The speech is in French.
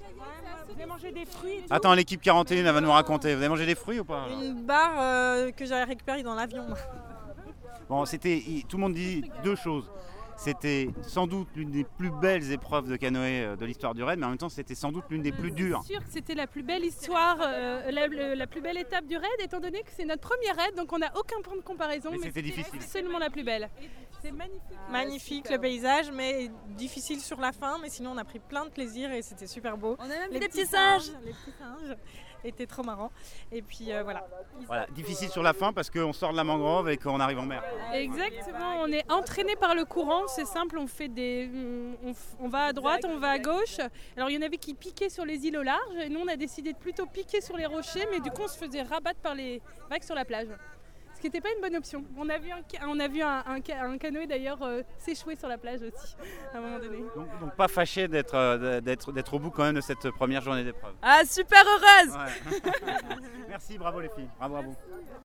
Vous avez mangé des fruits? Attends, l'équipe 41 elle va nous raconter. Vous avez mangé des fruits ou pas? Une barre que j'avais récupérée dans l'avion. Bon, tout le monde dit deux choses. C'était sans doute l'une des plus belles épreuves de canoë de l'histoire du raid, mais en même temps, c'était sans doute l'une des plus dures. C'est sûr que c'était la plus belle histoire, la plus belle étape du raid, étant donné que c'est notre premier raid, donc on n'a aucun point de comparaison. Mais c'était difficile. Absolument la plus belle. C'est magnifique. Magnifique le paysage, mais difficile sur la fin. Mais sinon, on a pris plein de plaisir et c'était super beau. On a même Les vu des petits singes. Les petits singes étaient trop marrants. Et puis voilà. Voilà, difficile sur la fin parce qu'on sort de la mangrove et qu'on arrive en mer. Exactement, on est entraîné par le courant, c'est simple, on va à droite, on va à gauche. Alors il y en avait qui piquaient sur les îles au large et nous on a décidé de plutôt piquer sur les rochers, mais du coup on se faisait rabattre par les vagues sur la plage. Ce qui n'était pas une bonne option. On a vu un canoë d'ailleurs s'échouer sur la plage aussi à un moment donné. Donc pas fâché d'être au bout quand même de cette première journée d'épreuve. Ah, super heureuse. Ouais. Merci, bravo les filles, bravo à vous.